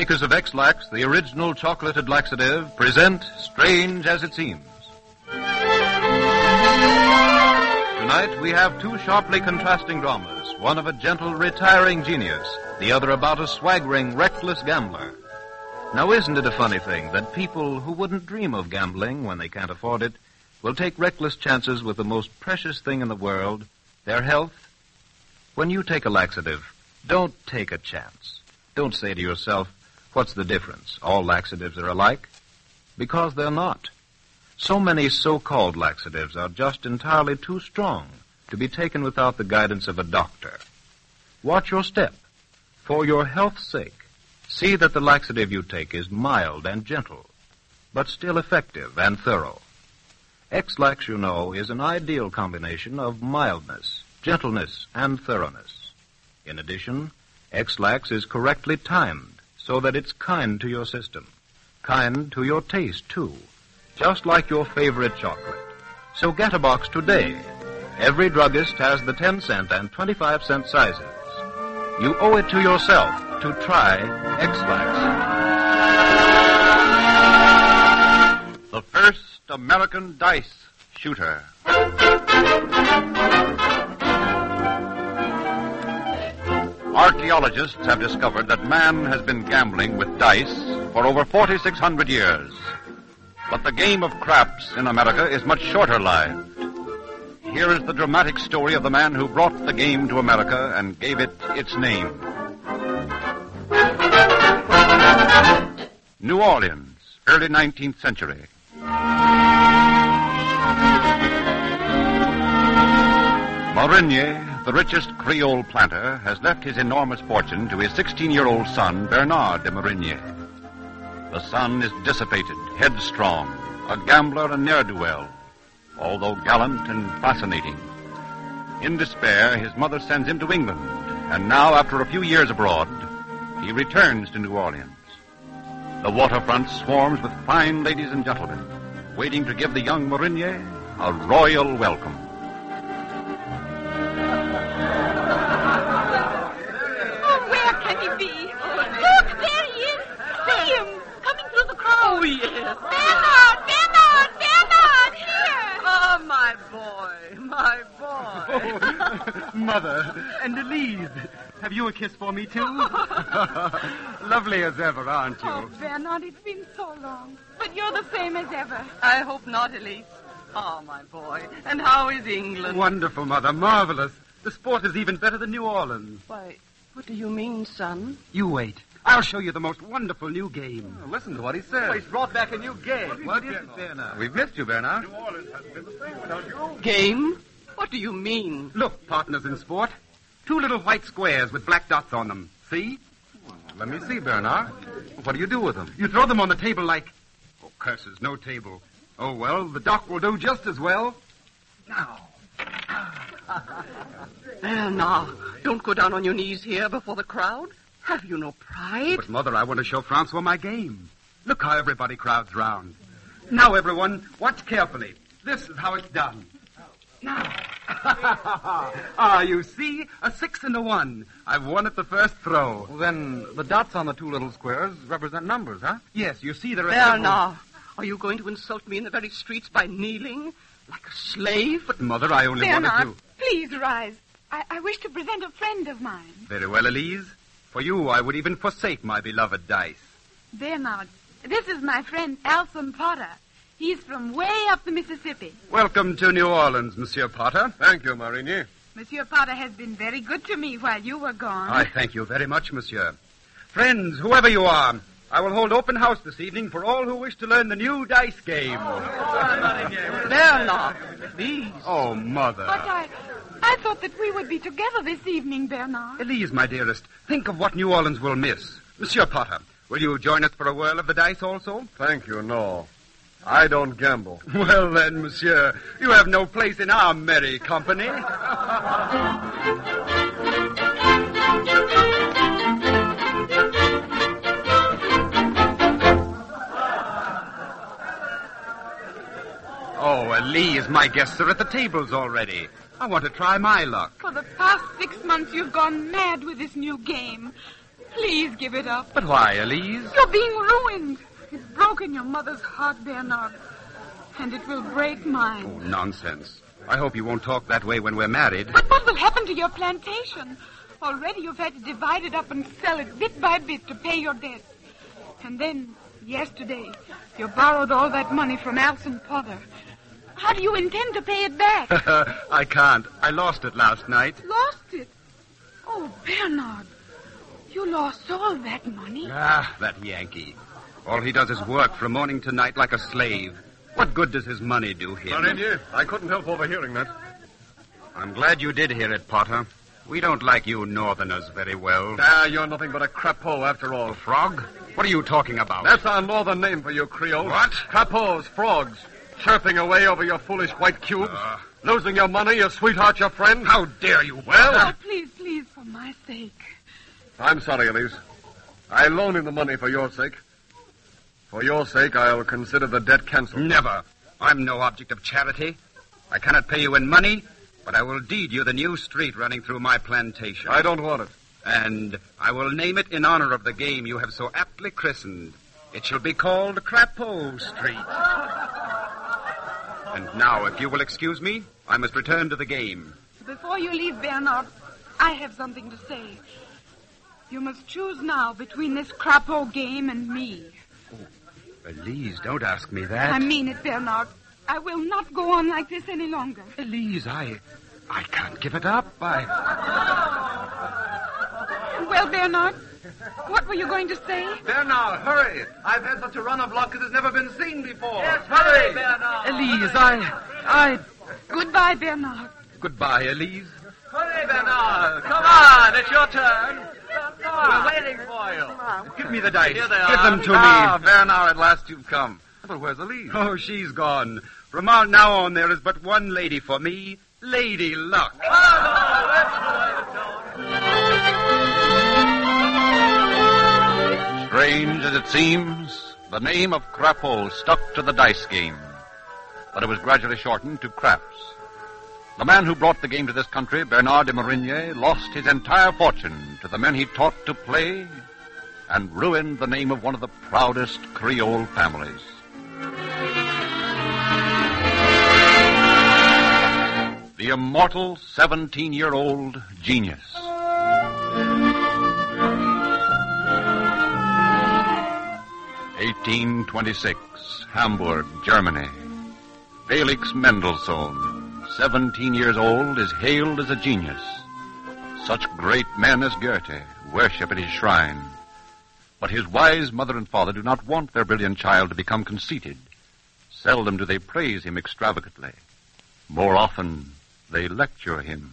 makers of X-Lax, the original chocolated laxative, present Strange as It Seems. Tonight we have two sharply contrasting dramas, one of a gentle, retiring genius, the other about a swaggering, reckless gambler. Now isn't it a funny thing that people who wouldn't dream of gambling when they can't afford it will take reckless chances with the most precious thing in the world, their health? When you take a laxative, don't take a chance. Don't say to yourself, what's the difference? All laxatives are alike. Because they're not. So many so-called laxatives are just entirely too strong to be taken without the guidance of a doctor. Watch your step. For your health's sake, see that the laxative you take is mild and gentle, but still effective and thorough. X-Lax, you know, is an ideal combination of mildness, gentleness, and thoroughness. In addition, X-Lax is correctly timed so that it's kind to your system, kind to your taste, too, just like your favorite chocolate. So get a box today. Every druggist has the 10-cent and 25-cent sizes. You owe it to yourself to try X-Lax. The first American dice shooter. Archaeologists have discovered that man has been gambling with dice for over 4,600 years. But the game of craps in America is much shorter-lived. Here is the dramatic story of the man who brought the game to America and gave it its name. New Orleans, early 19th century. Marinier, the richest Creole planter, has left his enormous fortune to his 16-year-old son, Bernard de Marinier. The son is dissipated, headstrong, a gambler and ne'er-do-well, although gallant and fascinating. In despair, his mother sends him to England, and now, after a few years abroad, he returns to New Orleans. The waterfront swarms with fine ladies and gentlemen, waiting to give the young Marinier a royal welcome. Oh, where can he be? Look, there he is. See him, coming through the crowd. Oh, yes. Bernard, here. Oh, my boy. Oh, Mother, and Elise, have you a kiss for me, too? Lovely as ever, aren't you? Oh, Bernard, it's been so long. But you're the same as ever. I hope not, Elise. Oh, my boy. And how is England? Wonderful, Mother, marvelous. The sport is even better than New Orleans. Why, what do you mean, son? You wait. I'll show you the most wonderful new game. Listen to what he says. He's brought back a new game. What is it, Bernard? We've missed you, Bernard. New Orleans hasn't been the same without you. Game? What do you mean? Look, partners in sport. 2 little white squares with black dots on them. See? Let me see, Bernard. What do you do with them? You throw them on the table like... Oh, curses, no table. Oh, well, the dock will do just as well. Now. Well, now, don't go down on your knees here before the crowd. Have you no pride? But, Mother, I want to show Francois my game. Look how everybody crowds round. Now, everyone, watch carefully. This is how it's done. Now. You see? A 6 and a 1. I've won at the first throw. Well, then, the dots on the 2 little squares represent numbers, huh? Yes, you see there are There several... now. Are you going to insult me in the very streets by kneeling? Like a slave? But, Mother, I only Bernard, wanted to... please rise. I wish to present a friend of mine. Very well, Elise. For you, I would even forsake my beloved dice. Bernard, this is my friend Alson Potter. He's from way up the Mississippi. Welcome to New Orleans, Monsieur Potter. Thank you, Marinier. Monsieur Potter has been very good to me while you were gone. I thank you very much, Monsieur. Friends, whoever you are, I will hold open house this evening for all who wish to learn the new dice game. There now. Please. Oh, Mother. But I thought that we would be together this evening, Bernard. Elise, my dearest, think of what New Orleans will miss. Monsieur Potter, will you join us for a whirl of the dice also? Thank you, no. I don't gamble. Well then, Monsieur, you have no place in our merry company. Oh, Elise, my guests are at the tables already. I want to try my luck. For the past 6 months, you've gone mad with this new game. Please give it up. But why, Elise? You're being ruined. It's broken your mother's heart, Bernard. And it will break mine. Oh, nonsense. I hope you won't talk that way when we're married. But what will happen to your plantation? Already you've had to divide it up and sell it bit by bit to pay your debt. And then, yesterday, you borrowed all that money from Alson Potter. How do you intend to pay it back? I can't. I lost it last night. Lost it? Oh, Bernard. You lost all that money? Ah, that Yankee. All he does is work from morning to night like a slave. What good does his money do him? Marinier, I couldn't help overhearing that. I'm glad you did hear it, Potter. We don't like you northerners very well. You're nothing but a crapeau after all. Frog? What are you talking about? That's our northern name for you, Creoles. What? Crapeaus, frogs. Chirping away over your foolish white cubes. Losing your money, your sweetheart, your friend. How dare you? Well, Oh, please, please, for my sake. I'm sorry, Elise. I loan him the money for your sake. For your sake, I'll consider the debt canceled. Never. I'm no object of charity. I cannot pay you in money, but I will deed you the new street running through my plantation. I don't want it. And I will name it in honor of the game you have so aptly christened. It shall be called Crapeau Street. And now, if you will excuse me, I must return to the game. Before you leave, Bernard, I have something to say. You must choose now between this crapeau game and me. Elise, don't ask me that. I mean it, Bernard. I will not go on like this any longer. Elise, I can't give it up. Well, Bernard, what were you going to say? Bernard, hurry. I've had such a run of luck as has never been seen before. Yes, hurry, Bernard. Elise, I... Goodbye, Bernard. Goodbye, Elise. Hurry, Bernard. Come on, it's your turn. We're waiting for you. Give me the dice. Here they Give are. them to me. Ah, Bernard, at last you've come. But where's Elise? Oh, she's gone. From now on, there is but one lady for me, Lady Luck. Strange as it seems, the name of Crapeau stuck to the dice game, but it was gradually shortened to Craps. The man who brought the game to this country, Bernard de Marigny, lost his entire fortune to the men he taught to play and ruined the name of one of the proudest Creole families. The immortal 17-year-old genius. (1826), Hamburg, Germany. Felix Mendelssohn, 17 years old, is hailed as a genius. Such great men as Goethe worship at his shrine. But his wise mother and father do not want their brilliant child to become conceited. Seldom do they praise him extravagantly. More often, they lecture him.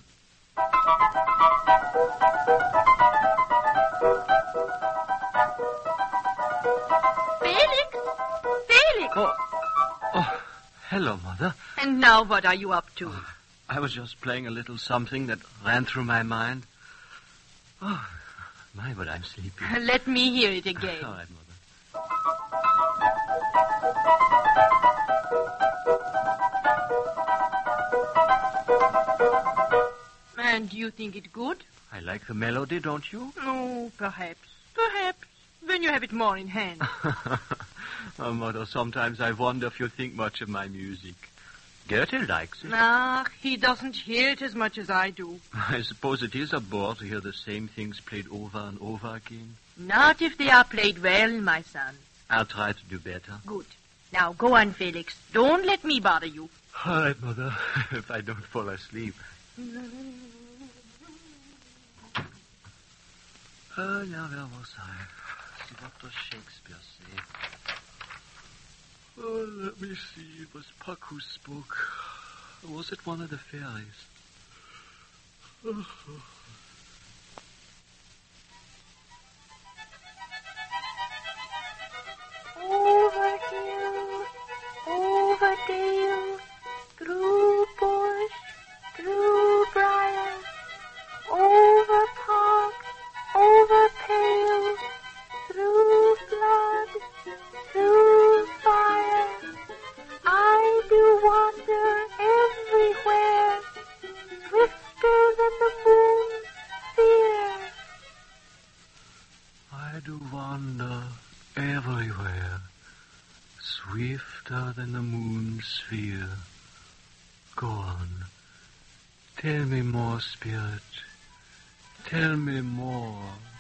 Felix! Oh, hello, Mother. And now what are you up to? I was just playing a little something that ran through my mind. Oh, my, but I'm sleepy. Let me hear it again. All right, Mother. And you think it good? I like the melody, don't you? Oh, perhaps. Perhaps. When you have it more in hand. Oh, Mother, sometimes I wonder if you think much of my music. Goethe likes it. Ah, he doesn't hear it as much as I do. I suppose it is a bore to hear the same things played over and over again. Not if they are played well, my son. I'll try to do better. Good. Now, go on, Felix. Don't let me bother you. All right, Mother, if I don't fall asleep. Now, where was I? See, what does Shakespeare say? Oh, let me see. It was Puck who spoke. Or was it one of the fairies? Oh. Over hill, over dale, through bush, through briar, over park, over pale, through flood, through fire. I do wander everywhere, swifter than the moon's sphere. smaller than the moon's sphere. Go on. Tell me more, Spirit. Tell me more.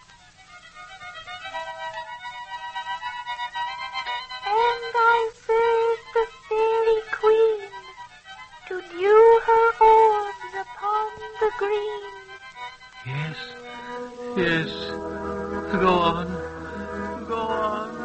And I served the fairy queen to dew her orbs upon the green. Yes, yes. Go on. Go on.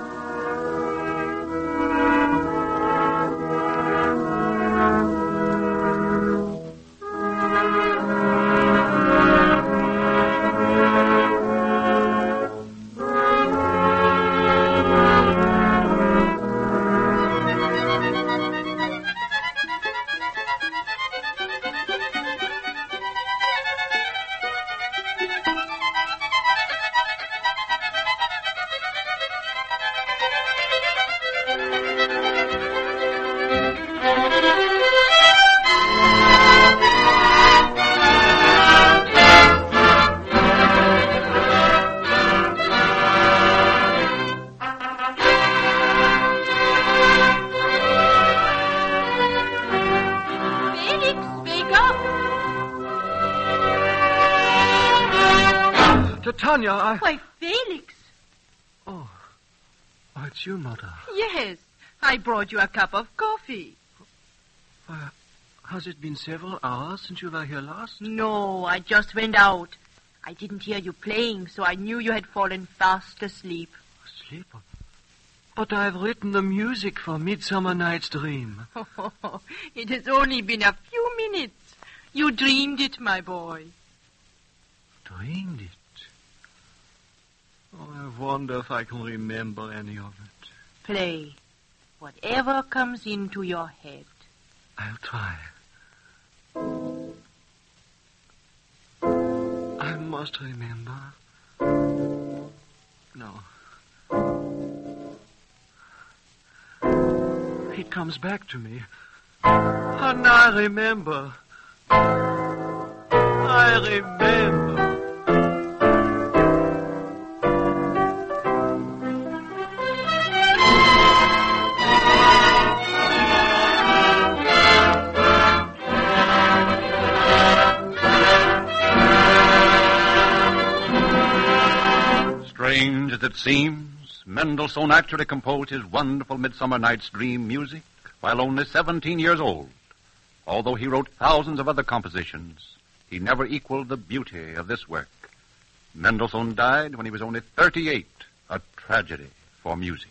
Tanya, Why, Felix. Oh, it's you, Mother. Yes, I brought you a cup of coffee. Has it been several hours since you were here last? No, I just went out. I didn't hear you playing, so I knew you had fallen fast asleep. Asleep? But I've written the music for Midsummer Night's Dream. Oh, it has only been a few minutes. You dreamed it, my boy. Dreamed it? Oh, I wonder if I can remember any of it. Play. Whatever comes into your head. I'll try. I must remember. No. It comes back to me. And I remember. I remember. Strange as it seems, Mendelssohn actually composed his wonderful Midsummer Night's Dream music while only 17 years old. Although he wrote thousands of other compositions, he never equaled the beauty of this work. Mendelssohn died when he was only 38, a tragedy for music.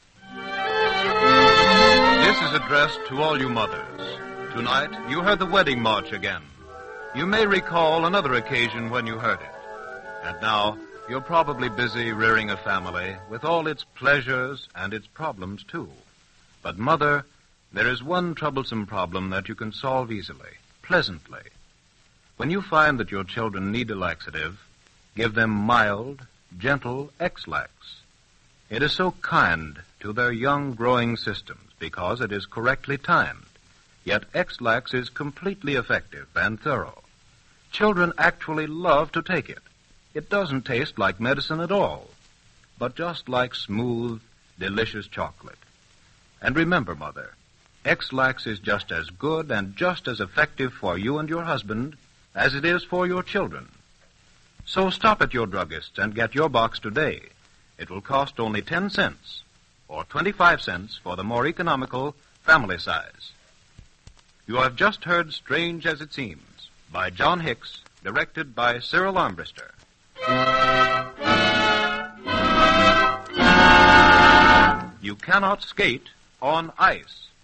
This is addressed to all you mothers. Tonight, you heard the wedding march again. You may recall another occasion when you heard it. And now, you're probably busy rearing a family with all its pleasures and its problems, too. But, Mother, there is one troublesome problem that you can solve easily, pleasantly. When you find that your children need a laxative, give them mild, gentle X-Lax. It is so kind to their young growing systems because it is correctly timed. Yet X-Lax is completely effective and thorough. Children actually love to take it. It doesn't taste like medicine at all, but just like smooth, delicious chocolate. And remember, Mother, X-Lax is just as good and just as effective for you and your husband as it is for your children. So stop at your druggist and get your box today. It will cost only 10 cents, or 25 cents for the more economical family size. You have just heard Strange as It Seems by John Hicks, directed by Cyril Armbruster. You cannot skate on ice.